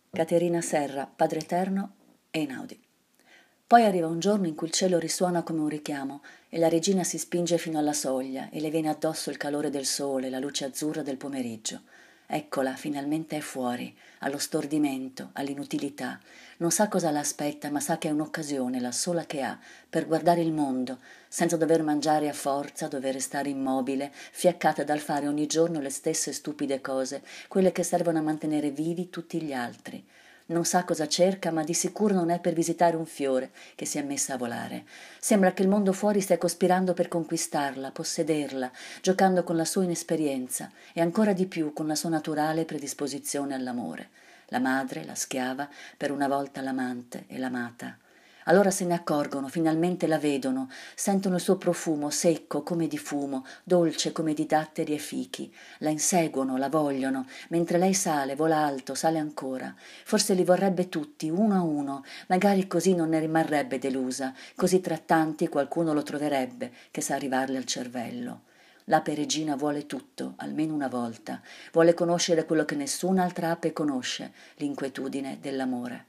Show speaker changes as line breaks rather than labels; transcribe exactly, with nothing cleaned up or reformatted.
Caterina Serra, Padre Eterno, Einaudi. Poi arriva un giorno in cui il cielo risuona come un richiamo e la regina si spinge fino alla soglia e le viene addosso il calore del sole, la luce azzurra del pomeriggio. Eccola, finalmente è fuori, allo stordimento, all'inutilità. Non sa cosa l'aspetta, ma sa che è un'occasione, la sola che ha, per guardare il mondo, senza dover mangiare a forza, dover restare immobile, fiaccata dal fare ogni giorno le stesse stupide cose, quelle che servono a mantenere vivi tutti gli altri. Non sa cosa cerca, ma di sicuro non è per visitare un fiore che si è messa a volare. Sembra che il mondo fuori stia cospirando per conquistarla, possederla, giocando con la sua inesperienza e ancora di più con la sua naturale predisposizione all'amore. La madre, la schiava, per una volta l'amante e l'amata. Allora se ne accorgono, finalmente la vedono, sentono il suo profumo secco come di fumo, dolce come di datteri e fichi. La inseguono, la vogliono, mentre lei sale, vola alto, sale ancora. Forse li vorrebbe tutti, uno a uno, magari così non ne rimarrebbe delusa, così tra tanti qualcuno lo troverebbe che sa arrivarle al cervello. L'ape regina vuole tutto, almeno una volta, vuole conoscere quello che nessun'altra ape conosce, l'inquietudine dell'amore.